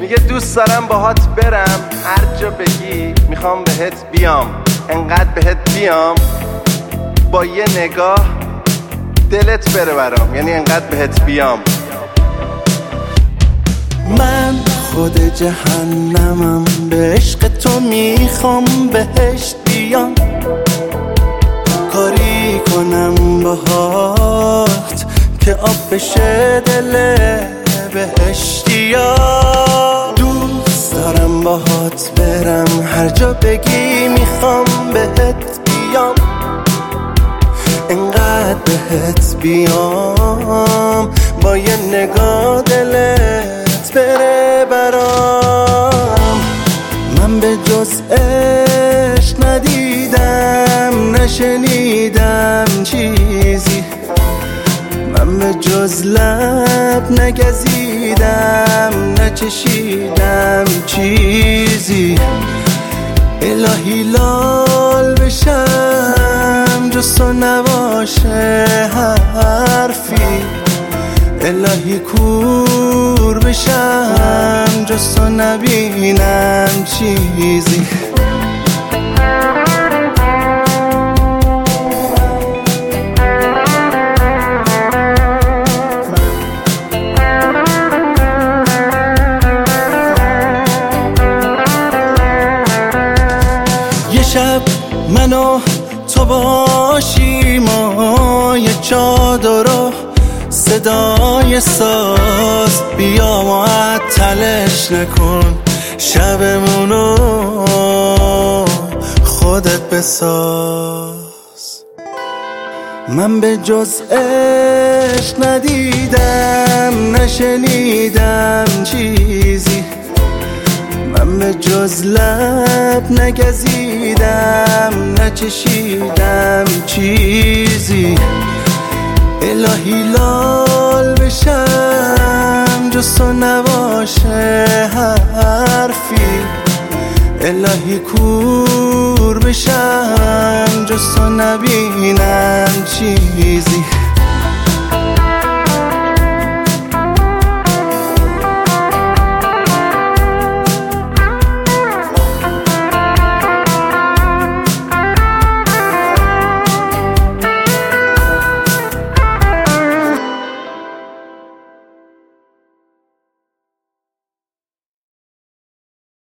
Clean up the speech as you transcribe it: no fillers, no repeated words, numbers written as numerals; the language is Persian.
میگه دوست دارم باهات برم هر جا بگی، میخوام بهت بیام، انقدر بهت بیام با یه نگاه دلت بره برام، یعنی انقدر بهت بیام. من خود جهنمم، به عشق تو میخوام بهشت بیام، کاری کنم باهات که آب بشه دل بهشتیا. دوست دارم باهات برم هر جا بگی، میخوام بهت بیام، انقدر بهت بیام با یه نگاه دلت بره برام. من به جز عشق ندیدم، نشنیدم چیزی، من به جز لب نگزیدم، نچشیدم چیزی. الهی لال بشم جز تو نباشه حرفی، الهی کور بشم جز تو نبینم چیزی. یه شب من و تو باشیم و یه چادر و صدای ساز، بیا معطلش نکن شبمونو خودت بساز. من به جز عشق ندیدم، نشنیدم چیزی، من به جز لب نگزیدم، نچشیدم چیزی. الهی لال بشم جز تو نباشه حرفی، الهی کور بشم جز تو نبینم چیزی.